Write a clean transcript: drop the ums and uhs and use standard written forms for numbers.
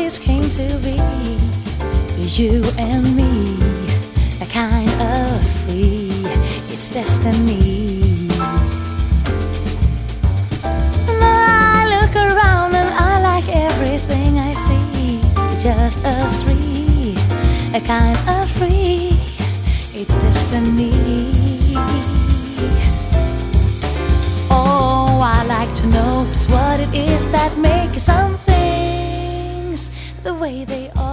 this came to be. You and me, a kind of free. It's destiny. Now I look around and I like everything I see. Just us three, a kind of free. It's destiny. Oh, I like to know just what it is that makes some things the way they are.